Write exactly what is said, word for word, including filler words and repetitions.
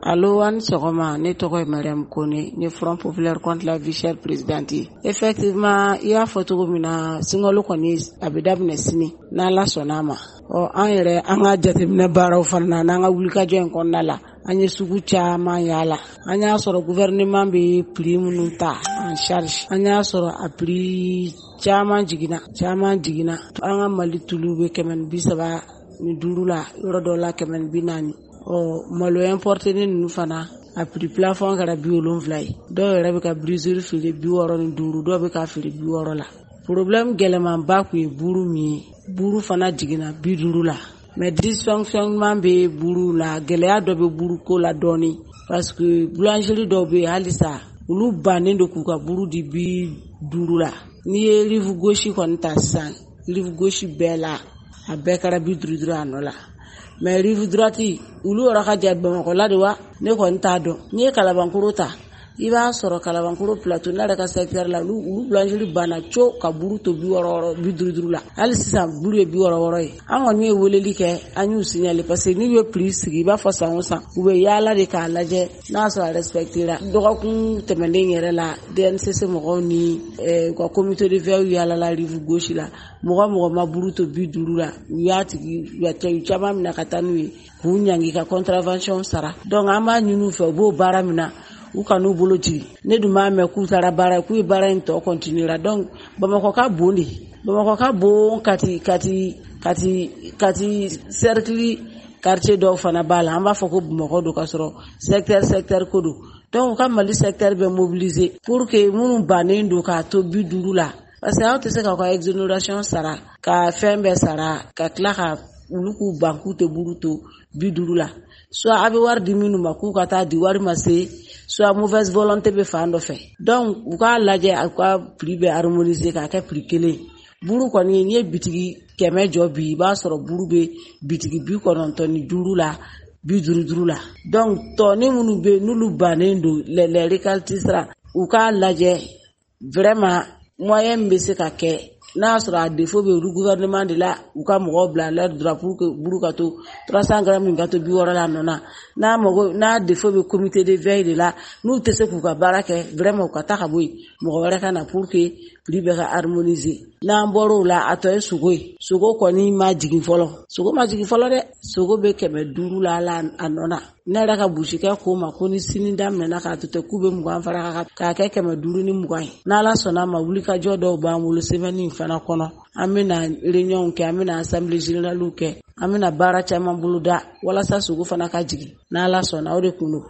Allo an sɔgɔma ne tɔgɔ ye Mariam Kone ne Front Populaire contre la vie chère présidente. Effectivement i y'a fɔ cogo min na sunkalo kɔni a bɛ daminɛ sini n'Ala sɔnna ma. Ɔ an yɛrɛ an ka jateminɛ baaraw fana n'an ka wulikajɔ in kɔnɔna la an ye sugu caman yaala. An y'a sɔrɔ gouvernement bɛ prix minnu ta en charge. An y'a sɔrɔ a prix caman jiginna caman jiginna. An ka Mali tulu bɛ kɛmɛ ni bi saba ni duuru la yɔrɔ dɔ la kɛmɛ ni bi naani. Ɔ malo importé ninnu fana a prix plafond kɛra bi wolonwula ye. Dɔw yɛrɛ bɛ ka brisure feere bi wɔɔrɔ ni duuru dɔw bɛ ka feere bi wɔɔrɔ la. Problème gɛlɛmanba kun ye buru min ye. Buru fana jiginna bi duuru la. Mais dysfonctionnement bɛ buru la gɛlɛya dɔ bɛ buru ko la dɔɔni parce que boulangerie dɔw bɛ halisa olu bannen do k'u ka buru di bi duuru la. N'i ye rive gauche kɔni ta sisan rive gauche bɛɛ la a bɛɛ kɛra bi duuru duuru a nɔ la. Mais rive droite olu yɔrɔ ka jan Bamakɔ la de wa ne kɔni t'a dɔn. N'i ye Kalabankoro ta i b'a sɔrɔ Kalabankoro plateau n'a yɛrɛ ka secteur la olu olu boulangerie banna co ka buru to bi wɔɔrɔ wɔɔrɔ bi duuru duuru la. Hali sisan buru ye bi wɔɔrɔ wɔɔrɔ ye. An kɔni ye weleli kɛ an y'u signaler parce que n'u ye prix sigi i b'a fɔ san o san u bɛ yaala de k'a lajɛ n'a sɔrɔ a respectera. Dɔgɔkun tɛmɛnen yɛrɛ la D N C C mɔgɔw ni u ka comité de veille yaala la rive gauche la mɔgɔ mɔgɔ ma buru to bi duuru la u y'a tigi u y'a cɛ caman minɛ ka taa n'u ye k'u ɲangi ka contravention sara. Donc an b'a ɲini u fɛ u b'o baara min na u ka n'u bolo jigin. Ne dun b'a mɛn k'u taara baara k'u ye baara in tɔ continuera. Donc Bamakɔ ka bon de Bamakɔ ka bon kati kati kati kati cercle quartier dɔw fana b'a la an b'a fɔ ko Bamakɔ do ka sɔrɔ secteur secteur ko do. Donc u ka Mali secteur bɛ mobiliser pour que minnu bannen do k'a to bi duuru la parce que aw tɛ se k'aw ka exonération sara ka fɛn bɛɛ sara ka tila ka olu k'u ban k'u tɛ buru to bi duuru la. Soit a bɛ wari di minnu ma k'u ka taa di wari ma se soit mauvaise volonté bɛ fan dɔ fɛ. Donc u k'a lajɛ a ka prix bɛ harmoniser k'a kɛ prix kelen. Buru kɔni n'i ye bitigi kɛmɛ jɔ bi i b'a sɔrɔ buru bɛ bitigi bi kɔnɔntɔn ni duuru la bi duuru duuru la. Donc tɔni minnu bɛ n'olu bannen do les les récalcitrants u k'a lajɛ vraiment moyen min bɛ se ka kɛ n'a sɔrɔ a défaut bɛ olu gouvernement de la u ka mɔgɔw bila leur droit pour que buru ka to trois cents grammes min ka to bi wɔɔrɔ la nɔ na n'a mɔgɔ n'a défaut bɛ comité de veille de la n'u tɛ se k'u ka baara kɛ vraiment u ka taa ka bɔ yen mɔgɔ wɛrɛ ka na pour que prix bɛ ka harmoniser. N'an bɔr'o la a tɔ ye sogo ye. Sogo kɔni ma jigin fɔlɔ. Sogo ma jigin fɔlɔ dɛ. Sogo bɛ kɛmɛ duuru la a nɔ na. Ne yɛrɛ ka busikɛ ko ma ko ni sini daminɛna k'a to ten k'u bɛ mugan fara k'a kɛ kɛmɛ duuru ni mugan ye. N'Ala sɔnna ma wulikajɔ dɔw b'an bolo semaine in fana kɔnɔ. An bɛna réunion kɛ an bɛna assemblée générale kɛ an bɛna baara caman bolo da walasa sogo fana ka jigin. N'Ala sɔnna o de kun do.